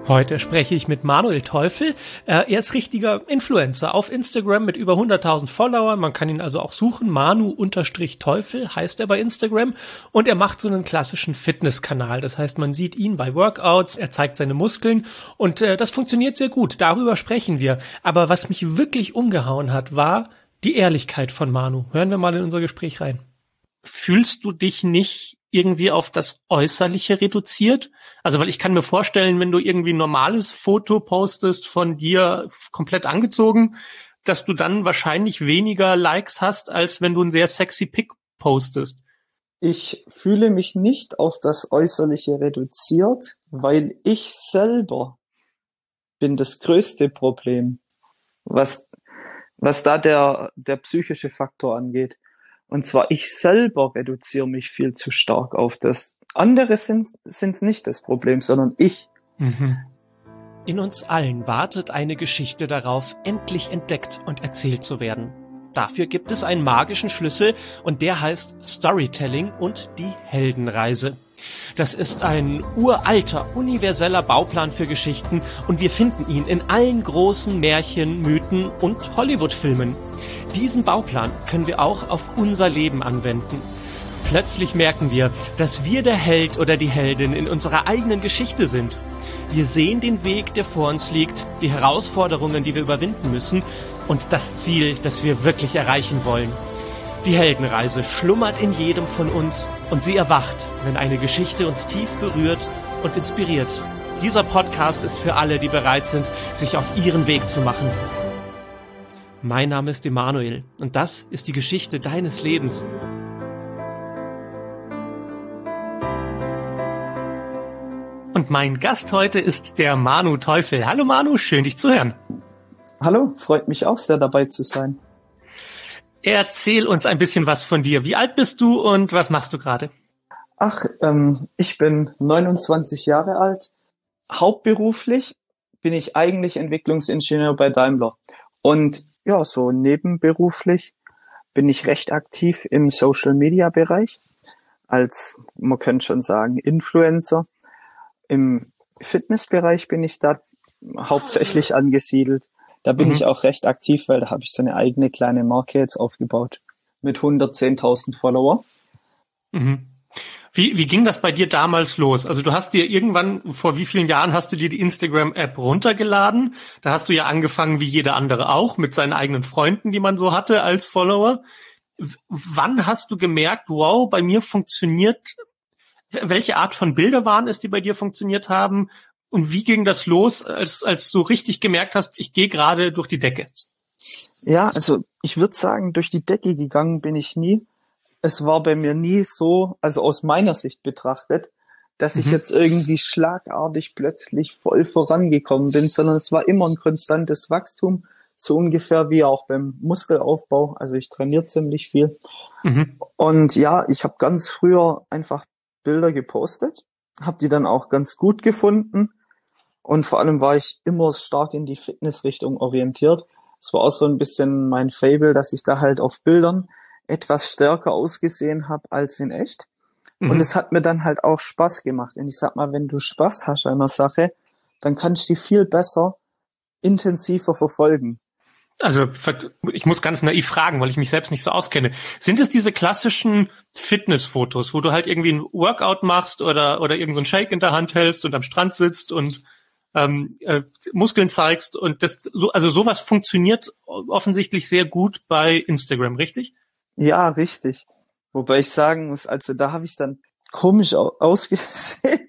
Heute spreche ich mit Manuel Teufel. Er ist richtiger Influencer auf Instagram mit über 100.000 Followern. Man kann ihn also auch suchen. Manu_Teufel heißt er bei Instagram. Und er macht so einen klassischen Fitnesskanal. Das heißt, man sieht ihn bei Workouts. Er zeigt seine Muskeln. Und das funktioniert sehr gut. Darüber sprechen wir. Aber was mich wirklich umgehauen hat, war die Ehrlichkeit von Manu. Hören wir mal in unser Gespräch rein. Fühlst du dich nicht irgendwie auf das Äußerliche reduziert? Also, weil ich kann mir vorstellen, wenn du irgendwie ein normales Foto postest von dir komplett angezogen, dass du dann wahrscheinlich weniger Likes hast, als wenn du ein sehr sexy Pic postest. Ich fühle mich nicht auf das Äußerliche reduziert, weil ich selber bin das größte Problem, was da der psychische Faktor angeht. Und zwar ich selber reduziere mich viel zu stark auf das. Andere sind's nicht das Problem, sondern ich. In uns allen wartet eine Geschichte darauf, endlich entdeckt und erzählt zu werden. Dafür gibt es einen magischen Schlüssel und der heißt Storytelling und die Heldenreise. Das ist ein uralter, universeller Bauplan für Geschichten und wir finden ihn in allen großen Märchen, Mythen und Hollywood-Filmen. Diesen Bauplan können wir auch auf unser Leben anwenden. Plötzlich merken wir, dass wir der Held oder die Heldin in unserer eigenen Geschichte sind. Wir sehen den Weg, der vor uns liegt, die Herausforderungen, die wir überwinden müssen und das Ziel, das wir wirklich erreichen wollen. Die Heldenreise schlummert in jedem von uns und sie erwacht, wenn eine Geschichte uns tief berührt und inspiriert. Dieser Podcast ist für alle, die bereit sind, sich auf ihren Weg zu machen. Mein Name ist Emanuel und das ist die Geschichte deines Lebens. Und mein Gast heute ist der Manu Teufel. Hallo Manu, schön dich zu hören. Hallo, freut mich auch sehr dabei zu sein. Erzähl uns ein bisschen was von dir. Wie alt bist du und was machst du gerade? Ich bin 29 Jahre alt. Hauptberuflich bin ich eigentlich Entwicklungsingenieur bei Daimler. Und ja, so nebenberuflich bin ich recht aktiv im Social-Media-Bereich als, man könnte schon sagen, Influencer. Im Fitnessbereich bin ich da hauptsächlich angesiedelt. Da bin ich auch recht aktiv, weil da habe ich so eine eigene kleine Marke jetzt aufgebaut mit 110.000 Follower. Wie ging das bei dir damals los? Also du hast dir irgendwann, vor wie vielen Jahren hast du dir die Instagram-App runtergeladen? Da hast du ja angefangen, wie jeder andere auch, mit seinen eigenen Freunden, die man so hatte als Follower. Wann hast du gemerkt, wow, bei mir funktioniert, welche Art von Bilder waren es, die bei dir funktioniert haben? Und wie ging das los, als du richtig gemerkt hast, ich gehe gerade durch die Decke? Ja, also ich würde sagen, durch die Decke gegangen bin ich nie. Es war bei mir nie so, also aus meiner Sicht betrachtet, dass ich jetzt irgendwie schlagartig plötzlich voll vorangekommen bin, sondern es war immer ein konstantes Wachstum, so ungefähr wie auch beim Muskelaufbau. Also ich trainiere ziemlich viel. Und ja, ich habe ganz früher einfach Bilder gepostet, habe die dann auch ganz gut gefunden. Und vor allem war ich immer stark in die Fitnessrichtung orientiert. Es war auch so ein bisschen mein Faible, dass ich da halt auf Bildern etwas stärker ausgesehen habe als in echt. Und es hat mir dann halt auch Spaß gemacht. Und ich sag mal, wenn du Spaß hast an einer Sache, dann kannst du die viel besser, intensiver verfolgen. Also ich muss ganz naiv fragen, weil ich mich selbst nicht so auskenne. Sind es diese klassischen Fitnessfotos, wo du halt irgendwie ein Workout machst oder irgend so einen Shake in der Hand hältst und am Strand sitzt und Muskeln zeigst und sowas funktioniert offensichtlich sehr gut bei Instagram, richtig? Ja, richtig. Wobei ich sagen muss, also da habe ich dann komisch ausgesehen.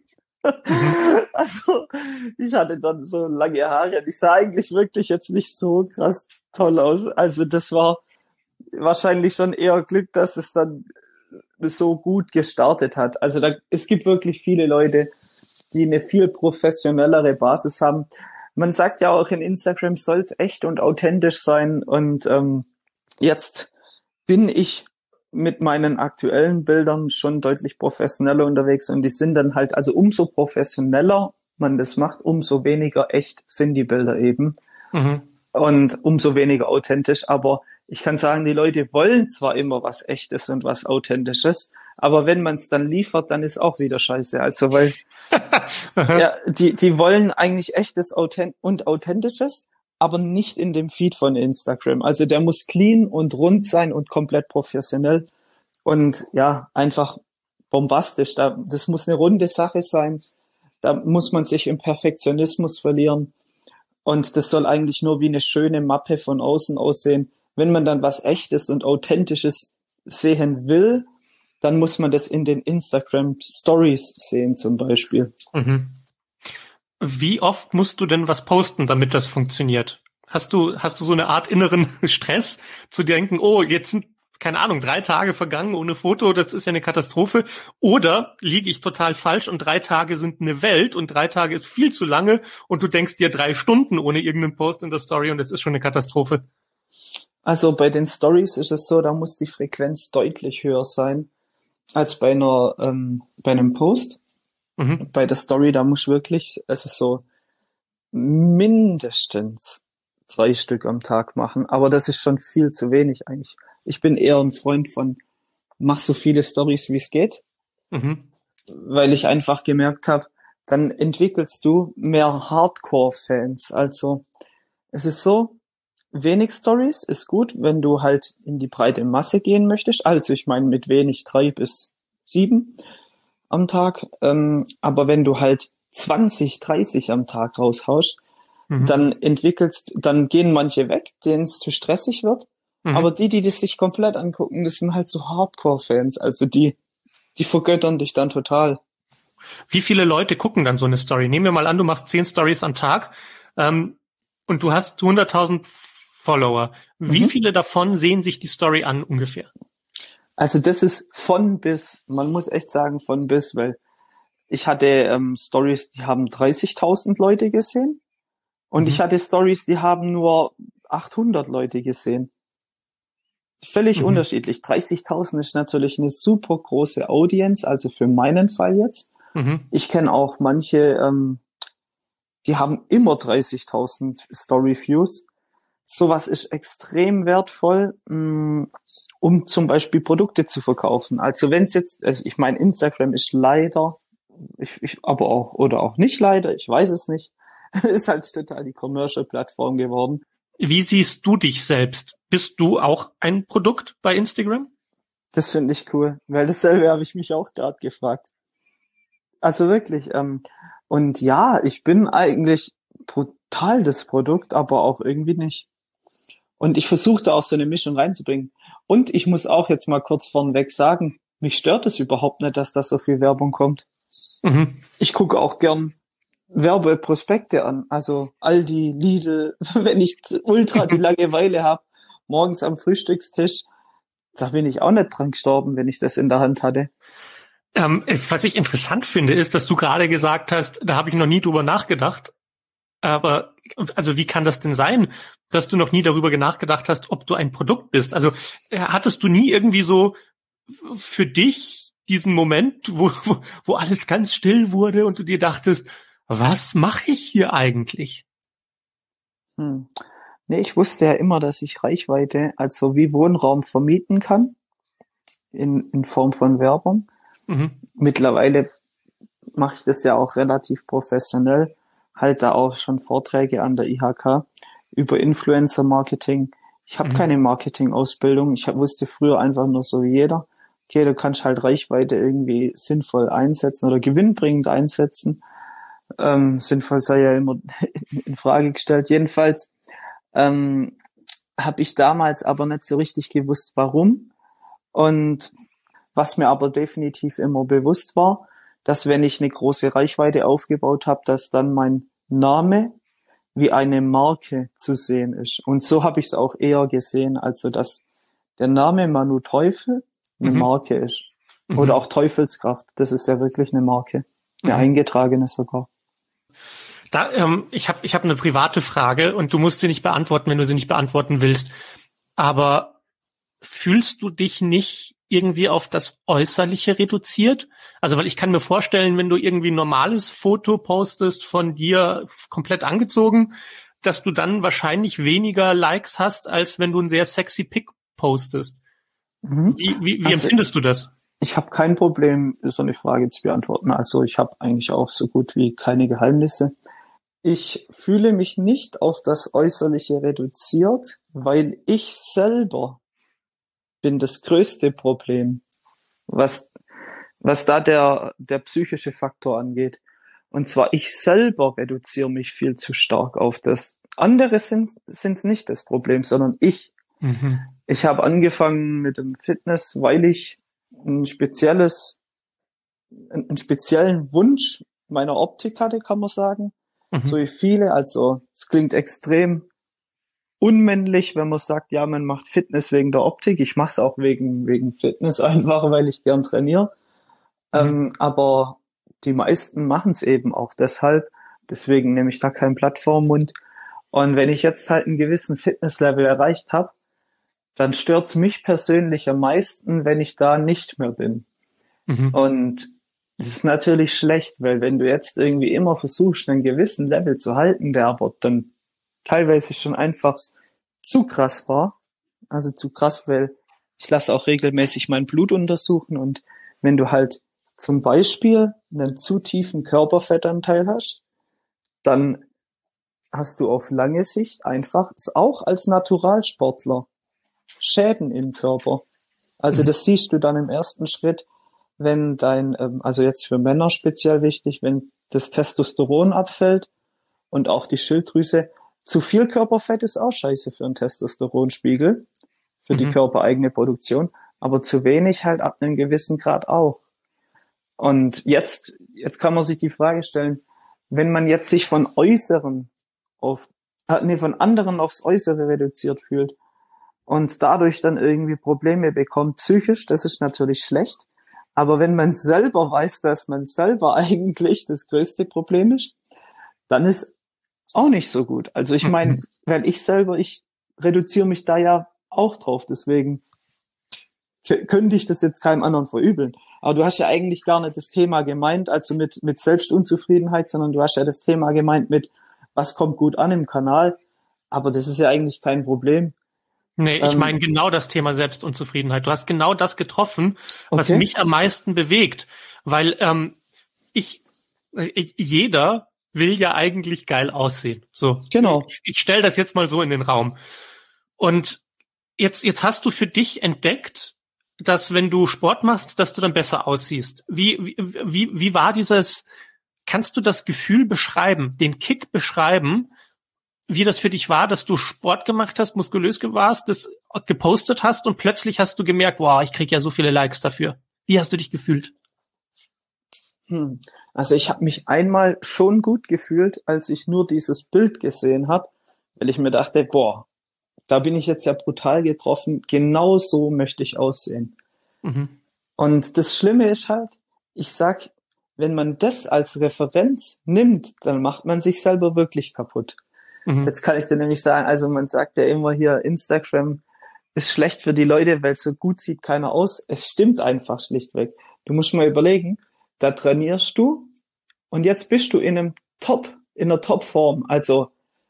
Also ich hatte dann so lange Haare und ich sah eigentlich wirklich jetzt nicht so krass toll aus. Also das war wahrscheinlich schon eher Glück, dass es dann so gut gestartet hat. Also es gibt wirklich viele Leute, die eine viel professionellere Basis haben. Man sagt ja auch, in Instagram soll es echt und authentisch sein. Und jetzt bin ich mit meinen aktuellen Bildern schon deutlich professioneller unterwegs und die sind dann halt, also umso professioneller man das macht, umso weniger echt sind die Bilder eben und umso weniger authentisch. Aber ich kann sagen, die Leute wollen zwar immer was Echtes und was Authentisches, Aber wenn man es dann liefert, dann ist auch wieder scheiße. Also weil ja, die wollen eigentlich echtes und Authentisches, aber nicht in dem Feed von Instagram. Also der muss clean und rund sein und komplett professionell und ja, einfach bombastisch. Das muss eine runde Sache sein. Da muss man sich im Perfektionismus verlieren. Und das soll eigentlich nur wie eine schöne Mappe von außen aussehen. Wenn man dann was Echtes und Authentisches sehen will, dann muss man das in den Instagram Stories sehen zum Beispiel. Mhm. Wie oft musst du denn was posten, damit das funktioniert? Hast du so eine Art inneren Stress, zu denken, oh, jetzt sind, keine Ahnung, 3 Tage vergangen ohne Foto, das ist ja eine Katastrophe. Oder liege ich total falsch und 3 Tage sind eine Welt und 3 Tage ist viel zu lange und du denkst dir 3 Stunden ohne irgendeinen Post in der Story und das ist schon eine Katastrophe. Also bei den Stories ist es so, da muss die Frequenz deutlich höher sein als bei einem Post. Mhm. Bei der Story, da muss wirklich, es ist so mindestens 3 Stück am Tag machen. Aber das ist schon viel zu wenig eigentlich. Ich bin eher ein Freund von, mach so viele Stories wie es geht, weil ich einfach gemerkt habe, dann entwickelst du mehr Hardcore-Fans. Also es ist so, wenig Stories ist gut, wenn du halt in die breite Masse gehen möchtest. Also ich meine mit wenig 3 bis 7 am Tag. Aber wenn du halt 20, 30 am Tag raushaust, dann gehen manche weg, denen es zu stressig wird. Aber die das sich komplett angucken, das sind halt so Hardcore-Fans. Also die vergöttern dich dann total. Wie viele Leute gucken dann so eine Story? Nehmen wir mal an, du machst 10 Stories am Tag und du hast 100.000 Follower. Wie viele davon sehen sich die Story an ungefähr? Also das ist von bis, man muss echt sagen von bis, weil ich hatte Stories, die haben 30.000 Leute gesehen und ich hatte Stories, die haben nur 800 Leute gesehen. Völlig unterschiedlich. 30.000 ist natürlich eine super große Audience, also für meinen Fall jetzt. Ich kenne auch manche, die haben immer 30.000 Story-Views. Sowas ist extrem wertvoll, um zum Beispiel Produkte zu verkaufen. Also wenn es jetzt, ich meine, Instagram ist leider, aber auch oder auch nicht leider, ich weiß es nicht, ist halt total die Commercial-Plattform geworden. Wie siehst du dich selbst? Bist du auch ein Produkt bei Instagram? Das finde ich cool, weil dasselbe habe ich mich auch gerade gefragt. Also wirklich, und ja, ich bin eigentlich brutal das Produkt, aber auch irgendwie nicht. Und ich versuche da auch so eine Mischung reinzubringen. Und ich muss auch jetzt mal kurz vorneweg sagen, mich stört es überhaupt nicht, dass da so viel Werbung kommt. Ich gucke auch gern Werbeprospekte an. Also Aldi, Lidl, wenn ich ultra die Langeweile habe, morgens am Frühstückstisch, da bin ich auch nicht dran gestorben, wenn ich das in der Hand hatte. Was ich interessant finde, ist, dass du gerade gesagt hast, da habe ich noch nie drüber nachgedacht. Aber also wie kann das denn sein, dass du noch nie darüber nachgedacht hast, ob du ein Produkt bist? Also hattest du nie irgendwie so für dich diesen Moment, wo alles ganz still wurde und du dir dachtest, was mache ich hier eigentlich? Nee, ich wusste ja immer, dass ich Reichweite, also wie Wohnraum vermieten kann, in Form von Werbung. Mittlerweile mache ich das ja auch relativ professionell, halt da auch schon Vorträge an der IHK über Influencer-Marketing. Ich habe keine Marketing-Ausbildung. Ich wusste früher einfach nur so wie jeder, okay, du kannst halt Reichweite irgendwie sinnvoll einsetzen oder gewinnbringend einsetzen. Sinnvoll sei ja immer in Frage gestellt. Jedenfalls habe ich damals aber nicht so richtig gewusst, warum. Und was mir aber definitiv immer bewusst war, dass wenn ich eine große Reichweite aufgebaut habe, dass dann mein Name wie eine Marke zu sehen ist. Und so habe ich es auch eher gesehen, also dass der Name Manu Teufel eine Marke ist. Oder auch Teufelskraft, das ist ja wirklich eine Marke. Eine eingetragene sogar. Ich hab eine private Frage und du musst sie nicht beantworten, wenn du sie nicht beantworten willst. Aber fühlst du dich nicht irgendwie auf das Äußerliche reduziert? Also, weil ich kann mir vorstellen, wenn du irgendwie ein normales Foto postest von dir komplett angezogen, dass du dann wahrscheinlich weniger Likes hast, als wenn du ein sehr sexy Pic postest. Wie empfindest du das? Ich habe kein Problem, so eine Frage zu beantworten. Also ich habe eigentlich auch so gut wie keine Geheimnisse. Ich fühle mich nicht auf das Äußerliche reduziert, weil ich selber bin das größte Problem, was, was da der psychische Faktor angeht. Und zwar ich selber reduziere mich viel zu stark auf das. Andere sind's nicht das Problem, sondern ich. Mhm. Ich habe angefangen mit dem Fitness, weil ich einen speziellen Wunsch meiner Optik hatte, kann man sagen. So wie viele, also es klingt extrem unmännlich, wenn man sagt, ja, man macht Fitness wegen der Optik. Ich mache es auch wegen Fitness einfach, weil ich gern trainiere. Aber die meisten machen es eben auch deshalb. Deswegen nehme ich da kein Blatt vor den Mund. Und wenn ich jetzt halt einen gewissen Fitnesslevel erreicht habe, dann stört's mich persönlich am meisten, wenn ich da nicht mehr bin. Und das ist natürlich schlecht, weil wenn du jetzt irgendwie immer versuchst, einen gewissen Level zu halten, der aber dann teilweise schon einfach zu krass war, also zu krass, weil ich lasse auch regelmäßig mein Blut untersuchen und wenn du halt zum Beispiel einen zu tiefen Körperfettanteil hast, dann hast du auf lange Sicht einfach, auch als Naturalsportler, Schäden im Körper. Also das siehst du dann im ersten Schritt, wenn also jetzt für Männer speziell wichtig, wenn das Testosteron abfällt und auch die Schilddrüse. Zu viel Körperfett ist auch scheiße für einen Testosteronspiegel, für die körpereigene Produktion, aber zu wenig halt ab einem gewissen Grad auch. Und jetzt kann man sich die Frage stellen, wenn man jetzt sich von anderen aufs Äußere reduziert fühlt und dadurch dann irgendwie Probleme bekommt, psychisch, das ist natürlich schlecht. Aber wenn man selber weiß, dass man selber eigentlich das größte Problem ist, dann ist auch nicht so gut. Also ich meine, weil ich reduziere mich da ja auch drauf, deswegen könnte ich das jetzt keinem anderen verübeln. Aber du hast ja eigentlich gar nicht das Thema gemeint, also mit Selbstunzufriedenheit, sondern du hast ja das Thema gemeint mit, was kommt gut an im Kanal. Aber das ist ja eigentlich kein Problem. Nee, ich meine genau das Thema Selbstunzufriedenheit. Du hast genau das getroffen, was Okay. mich am meisten bewegt, weil jeder will ja eigentlich geil aussehen. So, Genau. Ich stelle das jetzt mal so in den Raum. Und jetzt hast du für dich entdeckt, dass wenn du Sport machst, dass du dann besser aussiehst. Wie war kannst du das Gefühl beschreiben, den Kick beschreiben, wie das für dich war, dass du Sport gemacht hast, muskulös warst, das gepostet hast und plötzlich hast du gemerkt, wow, ich krieg ja so viele Likes dafür. Wie hast du dich gefühlt? Also ich habe mich einmal schon gut gefühlt, als ich nur dieses Bild gesehen habe, weil ich mir dachte, boah, da bin ich jetzt ja brutal getroffen, genau so möchte ich aussehen. Und das Schlimme ist halt, ich sag, wenn man das als Referenz nimmt, dann macht man sich selber wirklich kaputt. Jetzt kann ich dir nämlich sagen, also man sagt ja immer hier, Instagram ist schlecht für die Leute, weil so gut sieht keiner aus. Es stimmt einfach schlichtweg. Du musst mal überlegen, da trainierst du und jetzt bist du in einer Topform. Also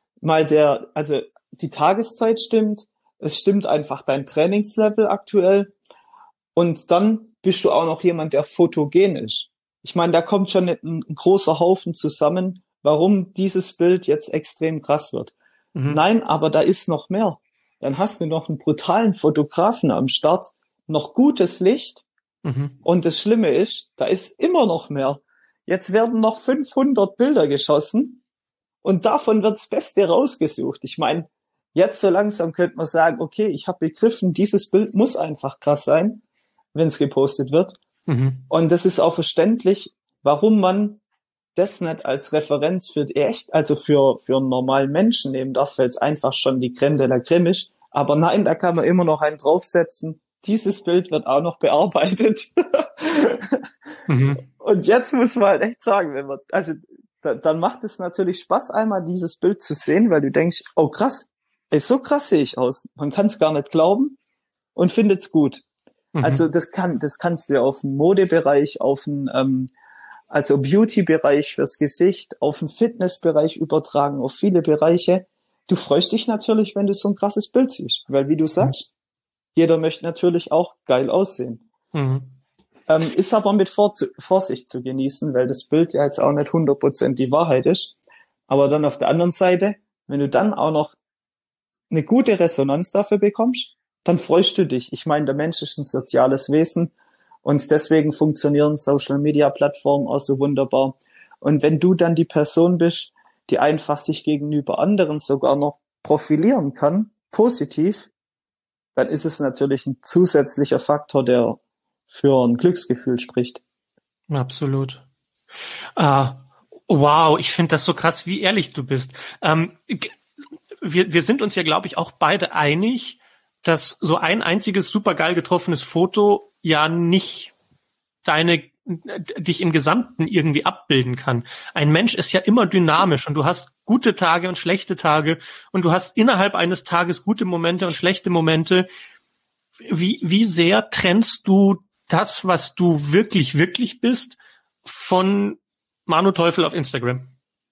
die Tageszeit stimmt, es stimmt einfach dein Trainingslevel aktuell und dann bist du auch noch jemand, der fotogen ist. Ich meine, da kommt schon ein großer Haufen zusammen, warum dieses Bild jetzt extrem krass wird. Nein, aber da ist noch mehr. Dann hast du noch einen brutalen Fotografen am Start, noch gutes Licht und das Schlimme ist, da ist immer noch mehr. Jetzt werden noch 500 Bilder geschossen und davon wird das Beste rausgesucht. Ich meine, jetzt so langsam könnte man sagen, okay, ich habe begriffen, dieses Bild muss einfach krass sein, wenn es gepostet wird. Und das ist auch verständlich, warum man das nicht als Referenz für einen normalen Menschen nehmen darf, weil es einfach schon die Crème de la Crème ist. Aber nein, da kann man immer noch einen draufsetzen. Dieses Bild wird auch noch bearbeitet. Und jetzt muss man halt echt sagen, dann macht es natürlich Spaß, einmal dieses Bild zu sehen, weil du denkst, oh krass, so krass sehe ich aus. Man kann es gar nicht glauben und findet's gut. Also das kannst du ja auf den Modebereich, auf den Beauty-Bereich fürs Gesicht, auf den Fitnessbereich übertragen, auf viele Bereiche. Du freust dich natürlich, wenn du so ein krasses Bild siehst, weil wie du sagst, jeder möchte natürlich auch geil aussehen. Ist aber mit Vorsicht zu genießen, weil das Bild ja jetzt auch nicht 100% die Wahrheit ist. Aber dann auf der anderen Seite, wenn du dann auch noch eine gute Resonanz dafür bekommst, dann freust du dich. Ich meine, der Mensch ist ein soziales Wesen und deswegen funktionieren Social-Media-Plattformen auch so wunderbar. Und wenn du dann die Person bist, die einfach sich gegenüber anderen sogar noch profilieren kann, positiv, dann ist es natürlich ein zusätzlicher Faktor, der für ein Glücksgefühl spricht. Absolut. Wow, ich finde das so krass, wie ehrlich du bist. Wir sind uns ja, glaube ich, auch beide einig, dass so ein einziges supergeil getroffenes Foto ja nicht dich im Gesamten irgendwie abbilden kann. Ein Mensch ist ja immer dynamisch und du hast gute Tage und schlechte Tage und du hast innerhalb eines Tages gute Momente und schlechte Momente. Wie sehr trennst du das, was du wirklich, wirklich bist, von Manu Teufel auf Instagram?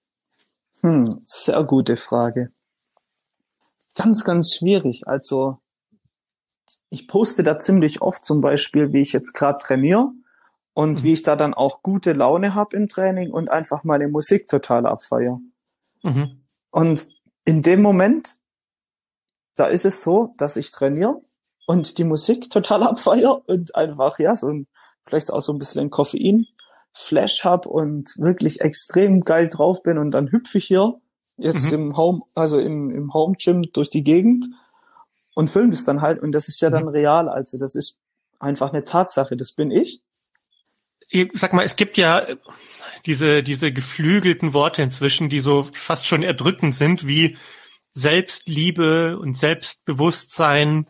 Sehr gute Frage. Ganz, ganz schwierig. Also ich poste da ziemlich oft zum Beispiel, wie ich jetzt gerade trainiere und wie ich da dann auch gute Laune habe im Training und einfach meine Musik total abfeiere. Mhm. Und in dem Moment, da ist es so, dass ich trainiere und die Musik total abfeiere und einfach, ja, vielleicht auch so ein bisschen ein Koffein-Flash habe und wirklich extrem geil drauf bin und dann hüpfe ich hier jetzt im Home, also im Home Gym durch die Gegend und filme das dann halt und das ist ja dann real, also das ist einfach eine Tatsache, das bin ich. Ich sag mal, es gibt ja diese geflügelten Worte inzwischen, die so fast schon erdrückend sind, wie Selbstliebe und Selbstbewusstsein,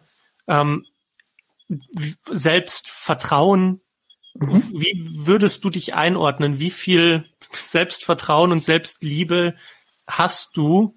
Selbstvertrauen. Wie würdest du dich einordnen? Wie viel Selbstvertrauen und Selbstliebe hast du?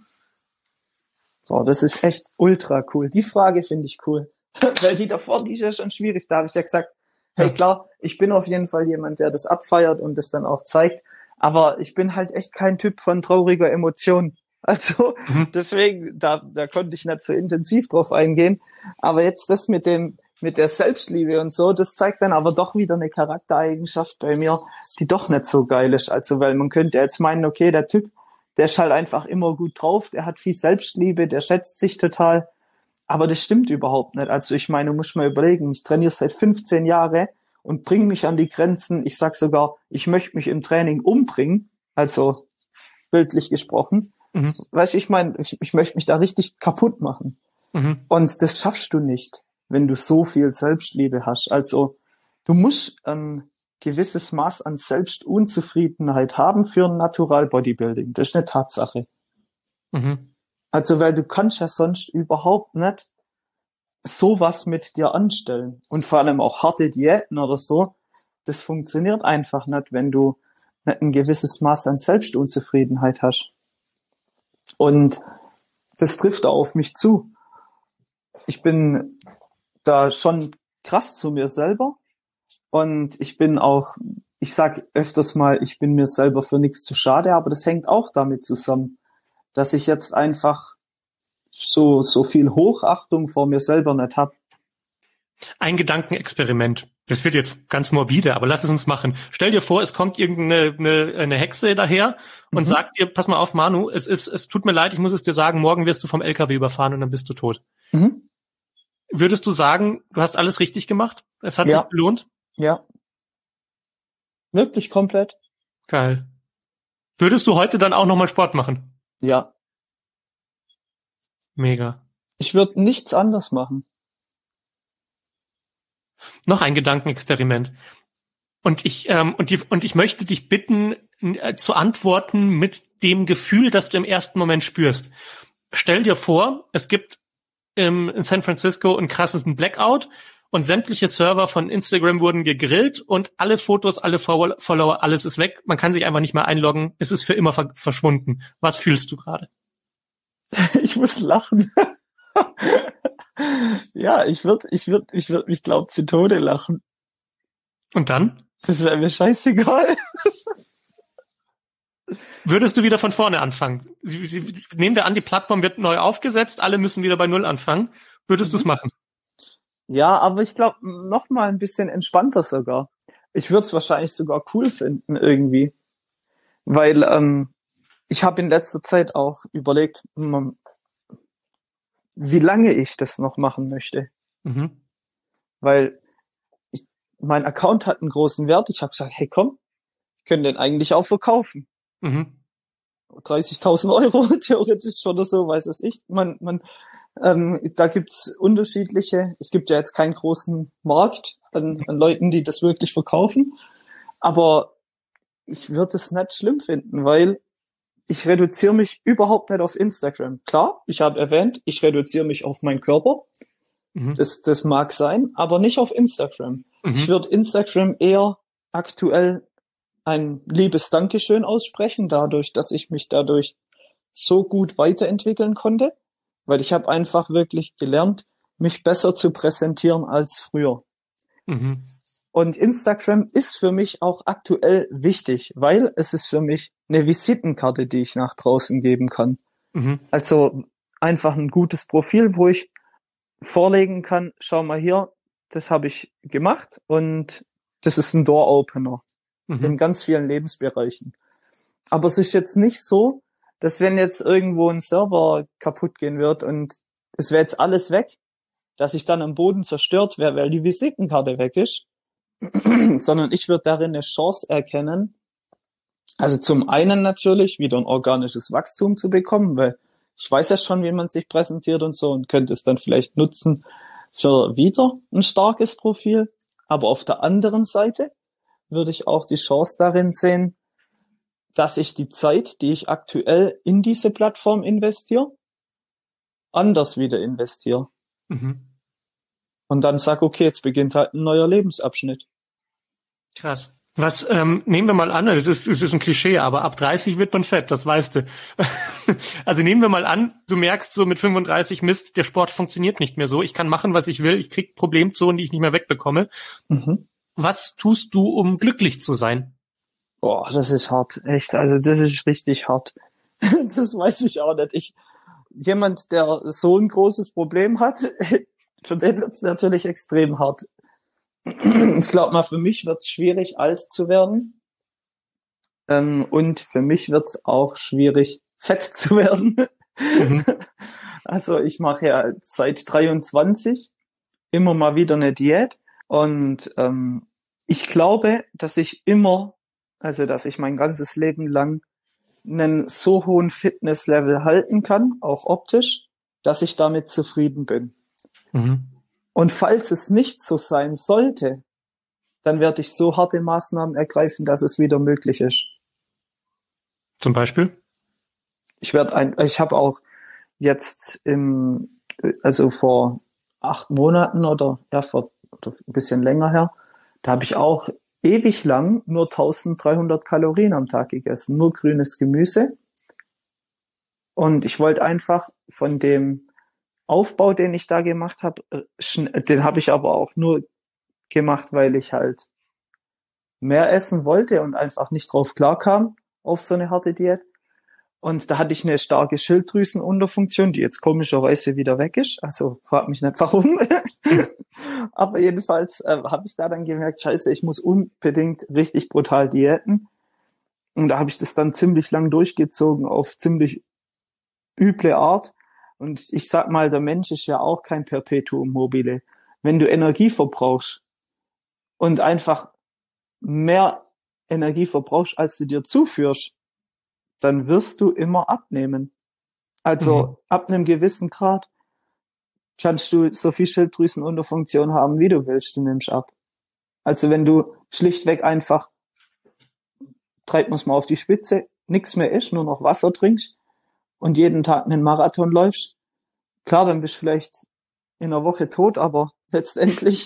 Oh, das ist echt ultra cool. Die Frage finde ich cool. Weil die davor, die ist ja schon schwierig. Da habe ich ja gesagt, hey klar, ich bin auf jeden Fall jemand, der das abfeiert und das dann auch zeigt. Aber ich bin halt echt kein Typ von trauriger Emotion. Also deswegen, da konnte ich nicht so intensiv drauf eingehen. Aber jetzt das mit der Selbstliebe und so, das zeigt dann aber doch wieder eine Charaktereigenschaft bei mir, die doch nicht so geil ist. Also weil man könnte jetzt meinen, okay, der Typ, der ist halt einfach immer gut drauf, der hat viel Selbstliebe, der schätzt sich total. Aber das stimmt überhaupt nicht. Also ich meine, du musst mal überlegen, ich trainiere seit 15 Jahren und bringe mich an die Grenzen. Ich sag sogar, ich möchte mich im Training umbringen, also bildlich gesprochen. Weißt du, ich meine, ich möchte mich da richtig kaputt machen. Und das schaffst du nicht, wenn du so viel Selbstliebe hast. Also du musst ein gewisses Maß an Selbstunzufriedenheit haben für ein Natural Bodybuilding. Das ist eine Tatsache. Also, weil du kannst ja sonst überhaupt nicht sowas mit dir anstellen. Und vor allem auch harte Diäten oder so. Das funktioniert einfach nicht, wenn du nicht ein gewisses Maß an Selbstunzufriedenheit hast. Und das trifft auch auf mich zu. Ich bin da schon krass zu mir selber. Und ich bin auch, ich sag öfters mal, ich bin mir selber für nichts zu schade, aber das hängt auch damit zusammen, dass ich jetzt einfach so viel Hochachtung vor mir selber nicht habe. Ein Gedankenexperiment. Das wird jetzt ganz morbide, aber lass es uns machen. Stell dir vor, es kommt irgendeine Hexe daher und sagt dir, pass mal auf, Manu, es tut mir leid, ich muss es dir sagen, morgen wirst du vom LKW überfahren und dann bist du tot. Würdest du sagen, du hast alles richtig gemacht? Es hat sich gelohnt? Ja. Wirklich komplett. Geil. Würdest du heute dann auch nochmal Sport machen? Ja. Mega. Ich würde nichts anders machen. Noch ein Gedankenexperiment. Und ich möchte dich bitten, zu antworten mit dem Gefühl, das du im ersten Moment spürst. Stell dir vor, es gibt in San Francisco einen krassen Blackout und sämtliche Server von Instagram wurden gegrillt und alle Fotos, alle Follower, alles ist weg. Man kann sich einfach nicht mehr einloggen. Es ist für immer verschwunden. Was fühlst du gerade? Ich muss lachen. Ja, ich würd mich, glaub, zu Tode lachen. Und dann? Das wäre mir scheißegal. Würdest du wieder von vorne anfangen? Nehmen wir an, die Plattform wird neu aufgesetzt, alle müssen wieder bei Null anfangen. Würdest du es machen? Ja, aber ich glaube, noch mal ein bisschen entspannter sogar. Ich würde es wahrscheinlich sogar cool finden irgendwie, weil ich habe in letzter Zeit auch überlegt, wie lange ich das noch machen möchte. Mhm. Weil mein Account hat einen großen Wert. Ich habe gesagt, hey komm, ich könnte den eigentlich auch verkaufen. Mhm. 30.000 Euro theoretisch oder so, weiß es ich. Da gibt's unterschiedliche. Es gibt ja jetzt keinen großen Markt an Leuten, die das wirklich verkaufen. Aber ich würde es nicht schlimm finden, weil ich reduziere mich überhaupt nicht auf Instagram. Klar, ich habe erwähnt, ich reduziere mich auf meinen Körper. Mhm. Das mag sein, aber nicht auf Instagram. Mhm. Ich würde Instagram eher aktuell ein liebes Dankeschön aussprechen, dadurch, dass ich mich dadurch so gut weiterentwickeln konnte, weil ich habe einfach wirklich gelernt, mich besser zu präsentieren als früher. Mhm. Und Instagram ist für mich auch aktuell wichtig, weil es ist für mich eine Visitenkarte, die ich nach draußen geben kann. Mhm. Also einfach ein gutes Profil, wo ich vorlegen kann, schau mal hier, das habe ich gemacht und das ist ein Door-Opener in ganz vielen Lebensbereichen. Aber es ist jetzt nicht so, dass wenn jetzt irgendwo ein Server kaputt gehen wird und es wäre jetzt alles weg, dass ich dann am Boden zerstört wäre, weil die Visitenkarte weg ist, sondern ich würde darin eine Chance erkennen, also zum einen natürlich wieder ein organisches Wachstum zu bekommen, weil ich weiß ja schon, wie man sich präsentiert und so und könnte es dann vielleicht nutzen für wieder ein starkes Profil. Aber auf der anderen Seite würde ich auch die Chance darin sehen, dass ich die Zeit, die ich aktuell in diese Plattform investiere, anders wieder investiere. Mhm. Und dann sag, okay, jetzt beginnt halt ein neuer Lebensabschnitt. Krass. Was, nehmen wir mal an, es ist ein Klischee, aber ab 30 wird man fett, das weißt du. Also nehmen wir mal an, du merkst so mit 35, Mist, der Sport funktioniert nicht mehr so, ich kann machen, was ich will, ich krieg Problemzonen, die ich nicht mehr wegbekomme. Mhm. Was tust du, um glücklich zu sein? Boah, das ist hart, echt, also das ist richtig hart. Das weiß ich auch nicht. Jemand, der so ein großes Problem hat, für den wird es natürlich extrem hart. Ich glaube mal, für mich wird es schwierig, alt zu werden. Und für mich wird es auch schwierig, fett zu werden. Mhm. Also ich mache ja seit 23 immer mal wieder eine Diät. Und ich glaube, dass ich mein ganzes Leben lang einen so hohen Fitnesslevel halten kann, auch optisch, dass ich damit zufrieden bin. Mhm. Und falls es nicht so sein sollte, dann werde ich so harte Maßnahmen ergreifen, dass es wieder möglich ist. Zum Beispiel? Ich habe auch jetzt also vor 8 Monaten oder ein bisschen länger her, da habe ich auch ewig lang nur 1300 Kalorien am Tag gegessen, nur grünes Gemüse. Und ich wollte einfach von dem Aufbau, den ich da gemacht habe, den habe ich aber auch nur gemacht, weil ich halt mehr essen wollte und einfach nicht drauf klarkam auf so eine harte Diät. Und da hatte ich eine starke Schilddrüsenunterfunktion, die jetzt komischerweise wieder weg ist. Also frag mich nicht warum. Aber jedenfalls habe ich da dann gemerkt, scheiße, ich muss unbedingt richtig brutal diäten. Und da habe ich das dann ziemlich lang durchgezogen auf ziemlich üble Art. Und ich sag mal, der Mensch ist ja auch kein Perpetuum mobile. Wenn du Energie verbrauchst und einfach mehr Energie verbrauchst, als du dir zuführst, dann wirst du immer abnehmen. Also ab einem gewissen Grad kannst du so viel Schilddrüsenunterfunktion haben, wie du willst, du nimmst ab. Also wenn du schlichtweg einfach, treibt man es mal auf die Spitze, nichts mehr isst, nur noch Wasser trinkst und jeden Tag einen Marathon läufst, klar, dann bist du vielleicht in einer Woche tot, aber letztendlich,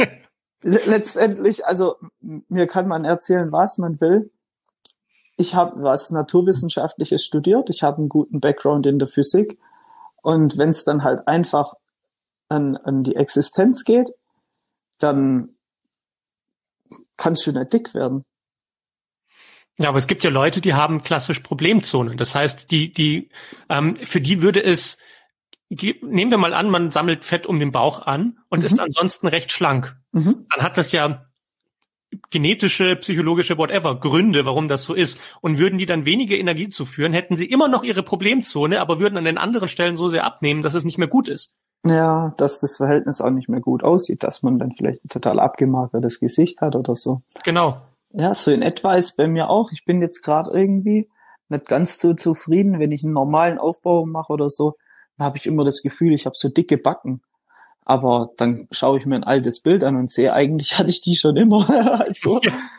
also mir kann man erzählen, was man will. Ich habe was Naturwissenschaftliches studiert, ich habe einen guten Background in der Physik und wenn es dann halt einfach an die Existenz geht, dann kannst du nicht dick werden. Ja, aber es gibt ja Leute, die haben klassisch Problemzonen. Das heißt, für die würde es, nehmen wir mal an, man sammelt Fett um den Bauch an und ist ansonsten recht schlank. Dann hat das ja genetische, psychologische, whatever Gründe, warum das so ist. Und würden die dann weniger Energie zuführen, hätten sie immer noch ihre Problemzone, aber würden an den anderen Stellen so sehr abnehmen, dass es nicht mehr gut ist. Ja, dass das Verhältnis auch nicht mehr gut aussieht, dass man dann vielleicht ein total abgemagertes Gesicht hat oder so. Genau. Ja, so in etwa ist bei mir auch. Ich bin jetzt gerade irgendwie nicht ganz so zufrieden, wenn ich einen normalen Aufbau mache oder so, dann habe ich immer das Gefühl, ich habe so dicke Backen. Aber dann schaue ich mir ein altes Bild an und sehe, eigentlich hatte ich die schon immer also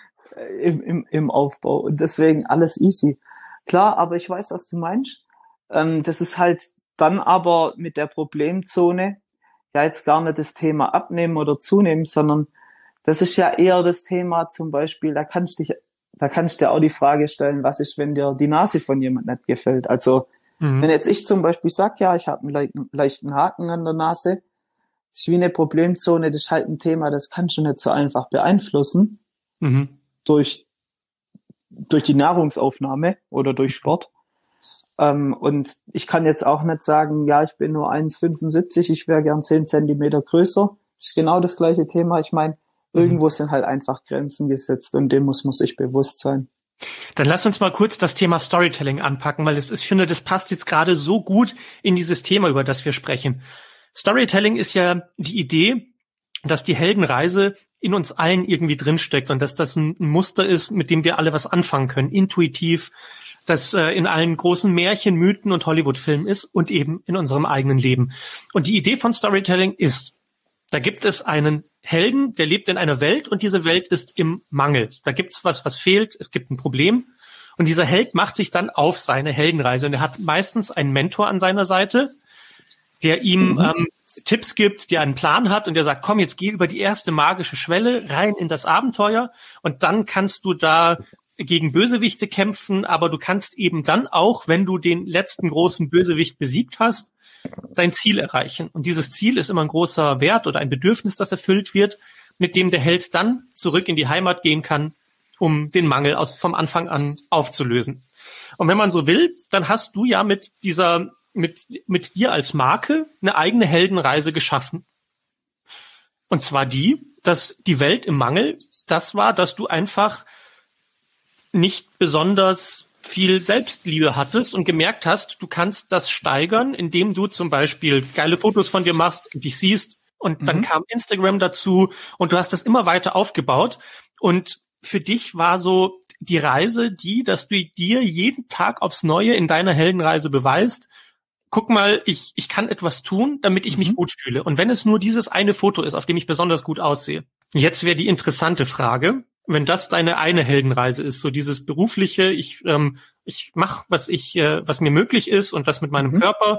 im Aufbau. Und deswegen alles easy. Klar, aber ich weiß, was du meinst. Das ist halt dann aber mit der Problemzone ja jetzt gar nicht das Thema abnehmen oder zunehmen, sondern das ist ja eher das Thema zum Beispiel, da kannst du dir auch die Frage stellen, was ist, wenn dir die Nase von jemand nicht gefällt? Also, wenn jetzt ich zum Beispiel sag, ja, ich habe einen leichten Haken an der Nase, das ist wie eine Problemzone, das ist halt ein Thema, das kannst du nicht so einfach beeinflussen durch die Nahrungsaufnahme oder durch Sport. Und ich kann jetzt auch nicht sagen, ja, ich bin nur 1,75, ich wäre gern 10 Zentimeter größer. Das ist genau das gleiche Thema. Ich meine, irgendwo sind halt einfach Grenzen gesetzt und dem muss man sich bewusst sein. Dann lass uns mal kurz das Thema Storytelling anpacken, weil ich finde, das passt jetzt gerade so gut in dieses Thema, über das wir sprechen. Storytelling ist ja die Idee, dass die Heldenreise in uns allen irgendwie drinsteckt und dass das ein Muster ist, mit dem wir alle was anfangen können, intuitiv, das in allen großen Märchen, Mythen und Hollywood-Filmen ist und eben in unserem eigenen Leben. Und die Idee von Storytelling ist, da gibt es einen Helden, der lebt in einer Welt und diese Welt ist im Mangel. Da gibt's was fehlt, es gibt ein Problem und dieser Held macht sich dann auf seine Heldenreise und er hat meistens einen Mentor an seiner Seite, der ihm Tipps gibt, der einen Plan hat und der sagt, komm, jetzt geh über die erste magische Schwelle rein in das Abenteuer und dann kannst du da gegen Bösewichte kämpfen, aber du kannst eben dann auch, wenn du den letzten großen Bösewicht besiegt hast, dein Ziel erreichen. Und dieses Ziel ist immer ein großer Wert oder ein Bedürfnis, das erfüllt wird, mit dem der Held dann zurück in die Heimat gehen kann, um den Mangel vom Anfang an aufzulösen. Und wenn man so will, dann hast du ja mit dir als Marke eine eigene Heldenreise geschaffen. Und zwar dass die Welt im Mangel, das war, dass du einfach nicht besonders viel Selbstliebe hattest und gemerkt hast, du kannst das steigern, indem du zum Beispiel geile Fotos von dir machst und dich siehst und dann kam Instagram dazu und du hast das immer weiter aufgebaut und für dich war so die Reise dass du dir jeden Tag aufs Neue in deiner Heldenreise beweist, guck mal, ich kann etwas tun, damit ich mich gut fühle und wenn es nur dieses eine Foto ist, auf dem ich besonders gut aussehe. Jetzt wäre die interessante Frage, wenn das deine eine Heldenreise ist, so dieses berufliche, ich mache, was mir möglich ist und was mit meinem Körper,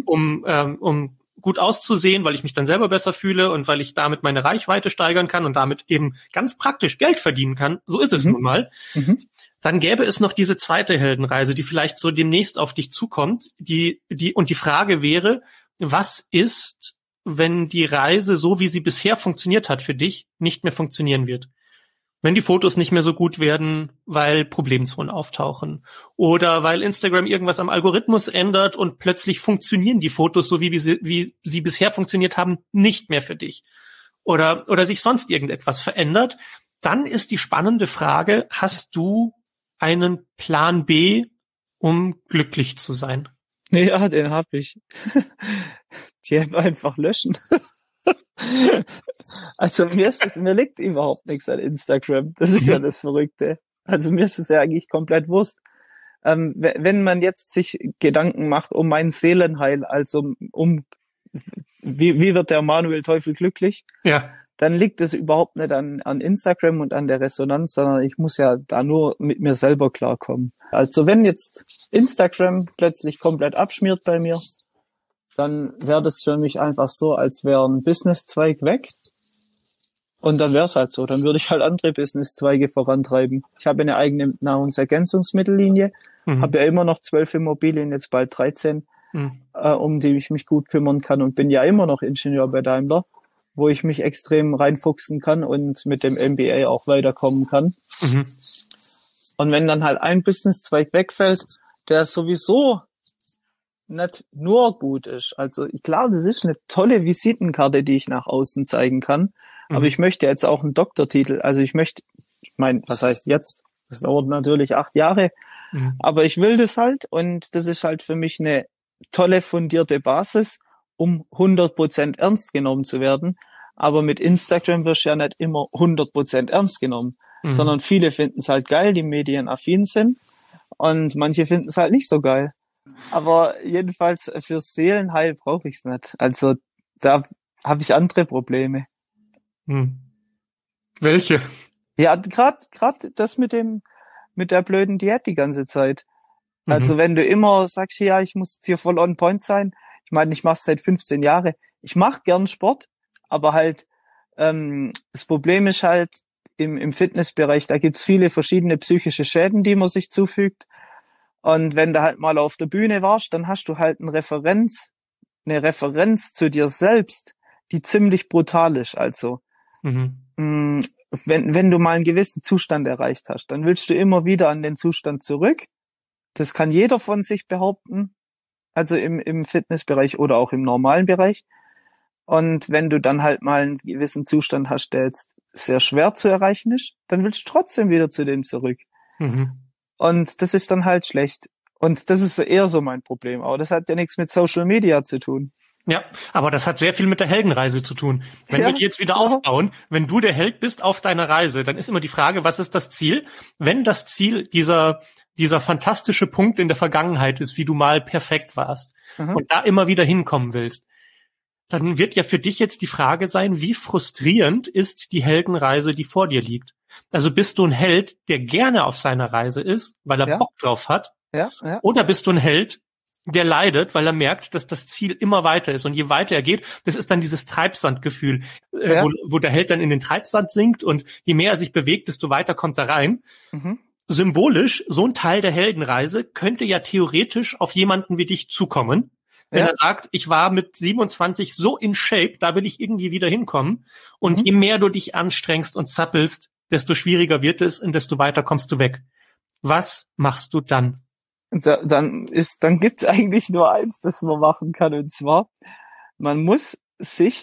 um gut auszusehen, weil ich mich dann selber besser fühle und weil ich damit meine Reichweite steigern kann und damit eben ganz praktisch Geld verdienen kann, so ist es nun mal, dann gäbe es noch diese zweite Heldenreise, die vielleicht so demnächst auf dich zukommt, die Frage wäre, was ist, wenn die Reise, so wie sie bisher funktioniert hat für dich, nicht mehr funktionieren wird? Wenn die Fotos nicht mehr so gut werden, weil Problemzonen auftauchen oder weil Instagram irgendwas am Algorithmus ändert und plötzlich funktionieren die Fotos so, wie sie bisher funktioniert haben, nicht mehr für dich oder sich sonst irgendetwas verändert, dann ist die spannende Frage, hast du einen Plan B, um glücklich zu sein? Ja, den habe ich. Die App einfach löschen. Also mir liegt überhaupt nichts an Instagram. Das ist ja das Verrückte. Also mir ist es ja eigentlich komplett Wurst. Wenn man jetzt sich Gedanken macht um mein Seelenheil, also wie wird der Manuel Teufel glücklich? Ja. Dann liegt es überhaupt nicht an Instagram und an der Resonanz, sondern ich muss ja da nur mit mir selber klarkommen. Also wenn jetzt Instagram plötzlich komplett abschmiert bei mir, dann wäre das für mich einfach so, als wäre ein Businesszweig weg. Und dann wäre es halt so. Dann würde ich halt andere Businesszweige vorantreiben. Ich habe eine eigene Nahrungsergänzungsmittellinie, habe ja immer noch 12 Immobilien, jetzt bald 13, um die ich mich gut kümmern kann und bin ja immer noch Ingenieur bei Daimler, wo ich mich extrem reinfuchsen kann und mit dem MBA auch weiterkommen kann. Und wenn dann halt ein Businesszweig wegfällt, der sowieso nicht nur gut ist. Also klar, das ist eine tolle Visitenkarte, die ich nach außen zeigen kann. Aber ich möchte jetzt auch einen Doktortitel. Also ich meine, was heißt jetzt? Das dauert natürlich 8 Jahre. Aber ich will das halt und das ist halt für mich eine tolle, fundierte Basis, um 100% ernst genommen zu werden. Aber mit Instagram wirst du ja nicht immer 100% ernst genommen, sondern viele finden es halt geil, die medienaffin sind und manche finden es halt nicht so geil. Aber jedenfalls fürs Seelenheil brauche ich es nicht. Also da habe ich andere Probleme. Welche? Ja, gerade das mit der blöden Diät die ganze Zeit. Also wenn du immer sagst, ja, ich muss jetzt hier voll on point sein. Ich meine, ich mache es seit 15 Jahren. Ich mache gern Sport, aber halt das Problem ist halt im Fitnessbereich, da gibt's viele verschiedene psychische Schäden, die man sich zufügt. Und wenn du halt mal auf der Bühne warst, dann hast du halt eine Referenz zu dir selbst, die ziemlich brutal ist. Also wenn du mal einen gewissen Zustand erreicht hast, dann willst du immer wieder an den Zustand zurück. Das kann jeder von sich behaupten, also im Fitnessbereich oder auch im normalen Bereich. Und wenn du dann halt mal einen gewissen Zustand hast, der jetzt sehr schwer zu erreichen ist, dann willst du trotzdem wieder zu dem zurück. Und das ist dann halt schlecht. Und das ist eher so mein Problem. Aber das hat ja nichts mit Social Media zu tun. Ja, aber das hat sehr viel mit der Heldenreise zu tun. Wenn wir die jetzt wieder aufbauen, wenn du der Held bist auf deiner Reise, dann ist immer die Frage, was ist das Ziel? Wenn das Ziel dieser fantastische Punkt in der Vergangenheit ist, wie du mal perfekt warst und da immer wieder hinkommen willst, dann wird ja für dich jetzt die Frage sein, wie frustrierend ist die Heldenreise, die vor dir liegt? Also bist du ein Held, der gerne auf seiner Reise ist, weil er Bock drauf hat? Oder bist du ein Held, der leidet, weil er merkt, dass das Ziel immer weiter ist. Und je weiter er geht, das ist dann dieses Treibsandgefühl, wo der Held dann in den Treibsand sinkt und je mehr er sich bewegt, desto weiter kommt er rein. Symbolisch, so ein Teil der Heldenreise könnte ja theoretisch auf jemanden wie dich zukommen, wenn er sagt, ich war mit 27 so in Shape, da will ich irgendwie wieder hinkommen. Und je mehr du dich anstrengst und zappelst, desto schwieriger wird es und desto weiter kommst du weg. Was machst du dann? Dann gibt's eigentlich nur eins, das man machen kann, und zwar, man muss sich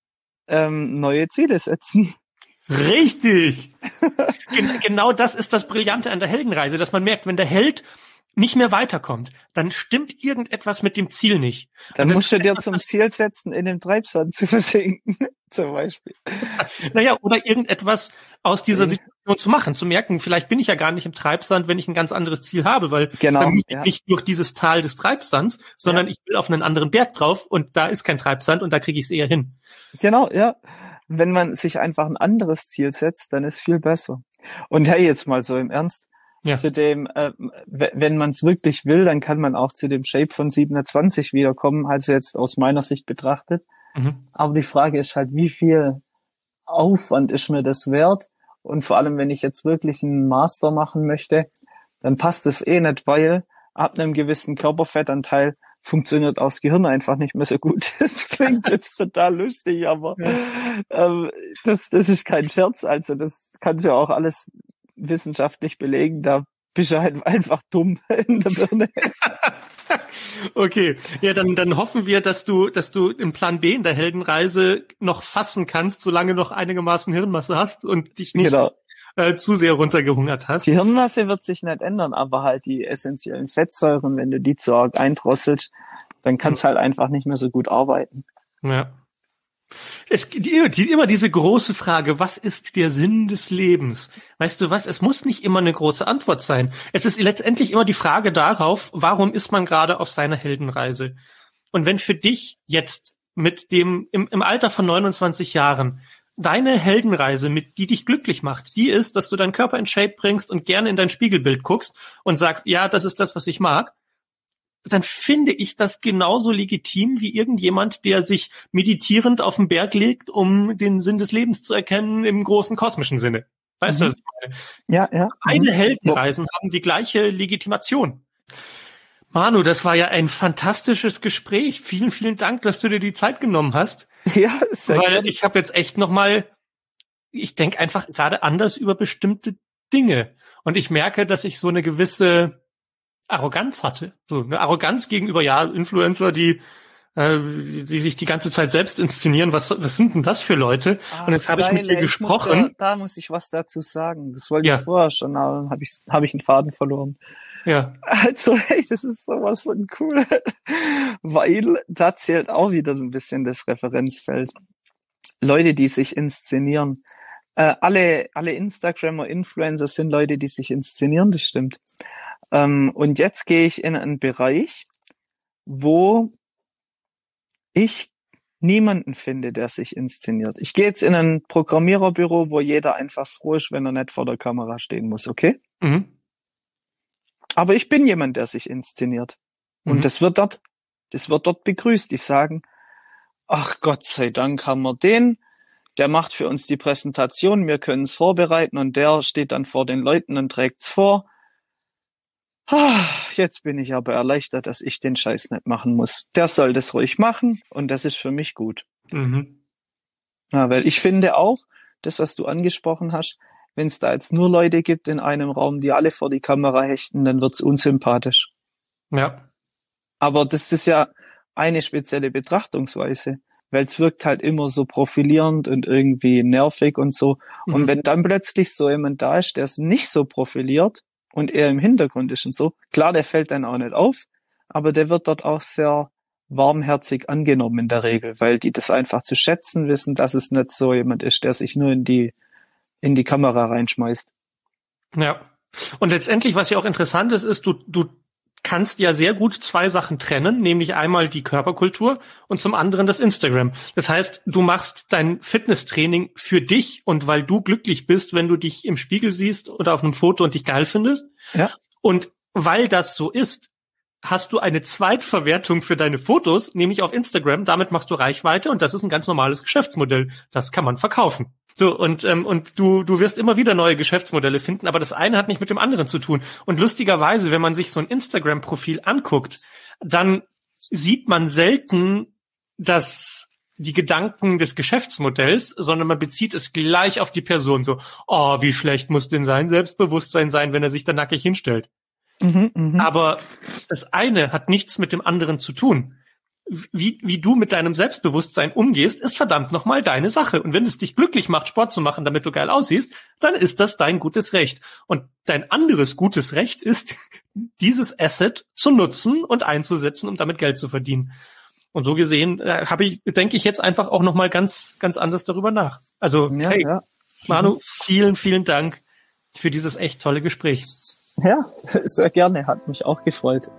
neue Ziele setzen. Richtig! Genau das ist das Brillante an der Heldenreise, dass man merkt, wenn der Held nicht mehr weiterkommt, dann stimmt irgendetwas mit dem Ziel nicht. Dann musst du dir zum Ziel setzen, in dem Treibsand zu versinken, zum Beispiel. Naja, oder irgendetwas aus dieser Situation zu machen, zu merken, vielleicht bin ich ja gar nicht im Treibsand, wenn ich ein ganz anderes Ziel habe, weil dann muss ich nicht durch dieses Tal des Treibsands, sondern ich will auf einen anderen Berg drauf und da ist kein Treibsand und da kriege ich es eher hin. Genau, ja. Wenn man sich einfach ein anderes Ziel setzt, dann ist viel besser. Und hey, jetzt mal so im Ernst, zu dem, wenn man es wirklich will, dann kann man auch zu dem Shape von 27 wiederkommen, also jetzt aus meiner Sicht betrachtet. Aber die Frage ist halt, wie viel Aufwand ist mir das wert? Und vor allem, wenn ich jetzt wirklich einen Master machen möchte, dann passt es eh nicht, weil ab einem gewissen Körperfettanteil funktioniert auch das Gehirn einfach nicht mehr so gut. Das klingt jetzt total lustig, aber das ist kein Scherz. Also das kannst du ja auch alles wissenschaftlich belegen. Da bist du halt einfach dumm in der Birne. Okay, ja, dann hoffen wir, dass du im Plan B in der Heldenreise noch fassen kannst, solange noch einigermaßen Hirnmasse hast und dich nicht zu sehr runtergehungert hast. Die Hirnmasse wird sich nicht ändern, aber halt die essentiellen Fettsäuren, wenn du die zu arg eindrosselst, dann kannst halt einfach nicht mehr so gut arbeiten. Ja. Es gibt immer diese große Frage, was ist der Sinn des Lebens? Weißt du was, es muss nicht immer eine große Antwort sein. Es ist letztendlich immer die Frage darauf, warum ist man gerade auf seiner Heldenreise? Und wenn für dich jetzt mit dem im Alter von 29 Jahren deine Heldenreise, die dich glücklich macht, die ist, dass du deinen Körper in Shape bringst und gerne in dein Spiegelbild guckst und sagst, ja, das ist das, was ich mag, dann finde ich das genauso legitim wie irgendjemand, der sich meditierend auf den Berg legt, um den Sinn des Lebens zu erkennen im großen kosmischen Sinne. Weißt du, was ich meine? Ja. Beide Heldenreisen haben die gleiche Legitimation. Manu, das war ja ein fantastisches Gespräch. Vielen, vielen Dank, dass du dir die Zeit genommen hast. Ja, sehr Weil gerne. ich habe jetzt echt ich denke einfach gerade anders über bestimmte Dinge. Und ich merke, dass ich so eine gewisse Arroganz hatte. So eine Arroganz gegenüber, Influencer, die die sich die ganze Zeit selbst inszenieren. Was sind denn das für Leute? Und jetzt habe ich mit dir gesprochen. Da muss ich was dazu sagen. Das wollte ich vorher schon, aber habe ich einen Faden verloren. Ja. Also, hey, das ist sowas von cool. Weil da zählt auch wieder ein bisschen das Referenzfeld. Leute, die sich inszenieren. Alle Instagrammer, Influencer sind Leute, die sich inszenieren, das stimmt. Und jetzt gehe ich in einen Bereich, wo ich niemanden finde, der sich inszeniert. Ich gehe jetzt in ein Programmiererbüro, wo jeder einfach froh ist, wenn er nicht vor der Kamera stehen muss, okay? Mhm. Aber ich bin jemand, der sich inszeniert. Und das wird dort begrüßt. Die sagen, ach Gott sei Dank haben wir den, der macht für uns die Präsentation, wir können es vorbereiten und der steht dann vor den Leuten und trägt's vor. Jetzt bin ich aber erleichtert, dass ich den Scheiß nicht machen muss. Der soll das ruhig machen und das ist für mich gut. Mhm. Ja, weil ich finde auch, das, was du angesprochen hast, wenn es da jetzt nur Leute gibt in einem Raum, die alle vor die Kamera hechten, dann wird's unsympathisch. Ja. Aber das ist ja eine spezielle Betrachtungsweise, weil es wirkt halt immer so profilierend und irgendwie nervig und so. Und wenn dann plötzlich so jemand da ist, der es nicht so profiliert und eher im Hintergrund ist und so, klar, der fällt dann auch nicht auf, aber der wird dort auch sehr warmherzig angenommen in der Regel, weil die das einfach zu schätzen wissen, dass es nicht so jemand ist, der sich nur in die Kamera reinschmeißt. Ja. Und letztendlich, was ja auch interessant ist, du kannst ja sehr gut zwei Sachen trennen, nämlich einmal die Körperkultur und zum anderen das Instagram. Das heißt, du machst dein Fitnesstraining für dich und weil du glücklich bist, wenn du dich im Spiegel siehst oder auf einem Foto und dich geil findest. Ja. Und weil das so ist, hast du eine Zweitverwertung für deine Fotos, nämlich auf Instagram. Damit machst du Reichweite und das ist ein ganz normales Geschäftsmodell. Das kann man verkaufen. So, und du wirst immer wieder neue Geschäftsmodelle finden, aber das eine hat nicht mit dem anderen zu tun. Und lustigerweise, wenn man sich so ein Instagram-Profil anguckt, dann sieht man selten die Gedanken des Geschäftsmodells, sondern man bezieht es gleich auf die Person. So, oh, wie schlecht muss denn sein Selbstbewusstsein sein, wenn er sich da nackig hinstellt. Aber das eine hat nichts mit dem anderen zu tun. Wie du mit deinem Selbstbewusstsein umgehst, ist verdammt nochmal deine Sache. Und wenn es dich glücklich macht, Sport zu machen, damit du geil aussiehst, dann ist das dein gutes Recht. Und dein anderes gutes Recht ist, dieses Asset zu nutzen und einzusetzen, um damit Geld zu verdienen. Und so gesehen denke ich jetzt einfach auch nochmal ganz, ganz anders darüber nach. Also, Manu, vielen, vielen Dank für dieses echt tolle Gespräch. Ja, sehr gerne, hat mich auch gefreut.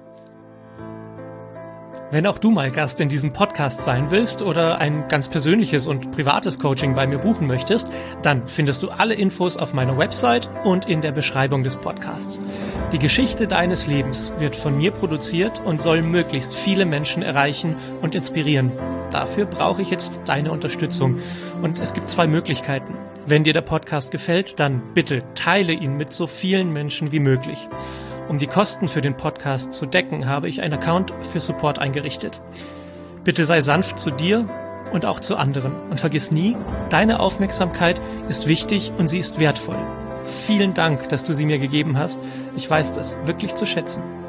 Wenn auch du mal Gast in diesem Podcast sein willst oder ein ganz persönliches und privates Coaching bei mir buchen möchtest, dann findest du alle Infos auf meiner Website und in der Beschreibung des Podcasts. Die Geschichte deines Lebens wird von mir produziert und soll möglichst viele Menschen erreichen und inspirieren. Dafür brauche ich jetzt deine Unterstützung. Und es gibt 2 Möglichkeiten. Wenn dir der Podcast gefällt, dann bitte teile ihn mit so vielen Menschen wie möglich. Um die Kosten für den Podcast zu decken, habe ich einen Account für Support eingerichtet. Bitte sei sanft zu dir und auch zu anderen. Und vergiss nie, deine Aufmerksamkeit ist wichtig und sie ist wertvoll. Vielen Dank, dass du sie mir gegeben hast. Ich weiß das wirklich zu schätzen.